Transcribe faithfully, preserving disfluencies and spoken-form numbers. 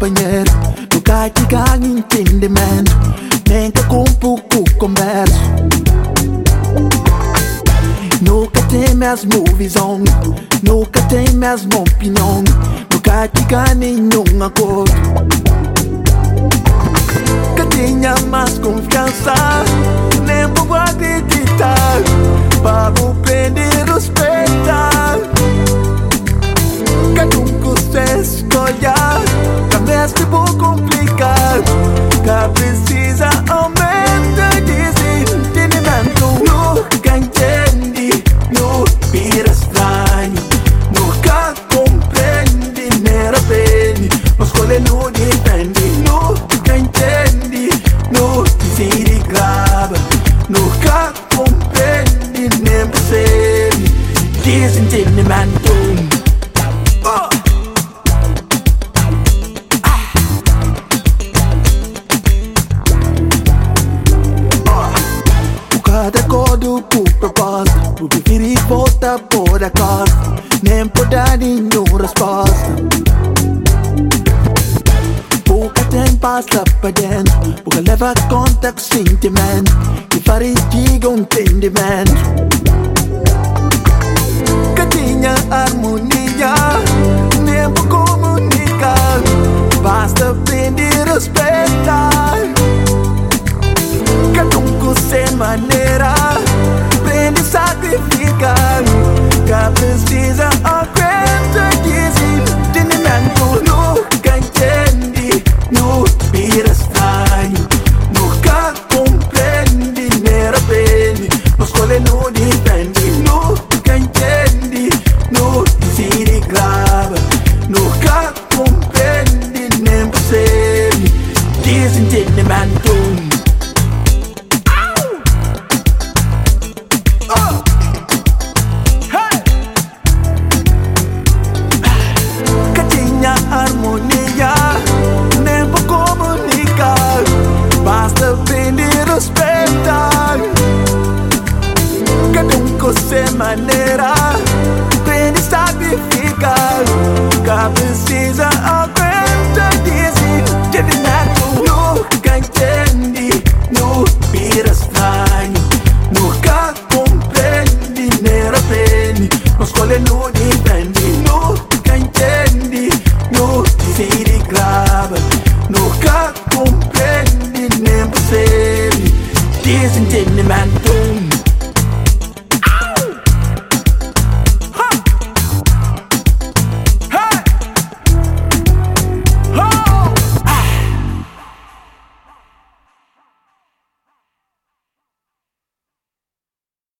companheiro. Nunca te ganho entendimento, nem que com pouco converso. Nunca tem mesmo visão, nunca tem mesma opinião. Nunca te ganho nenhum acordo. Que tenha mais confiança, nem vou acreditar. Para aprender a respeitar. Que nunca se escolha, talvez te vou complicar. Que precisa aumentar desentendimento. Nunca entendi, não vira estranho. Nunca compreende, nem arrepende. Mas escolha não depende. Nunca entendi, não decide grava. Nunca compreende, nem percebe desentendimento. Cada código por proposta, por viver e voltar por a costa. Nem por dar nenhuma resposta. Pouca tem passa pra dentro, pouca leva conta com sentimento. E fariga um entendimento. Que tinha harmonia, nem vou comunicar. Basta aprender a respeitar. Que nunca sem maneira, aprende a sacrificar. Que precisa aguentar desentendimento. Nunca entendi, não vira estranho. Nunca compreende, nem arrepende. Mas escolha não depende. Nunca entendi, não decide grava. Nunca compreende, nem percebe desentendimento. Harmonia, nem vou comunicar. Basta aprender a respeitar. Cada um com sua maneira, aprende a sacrificar. Que precisa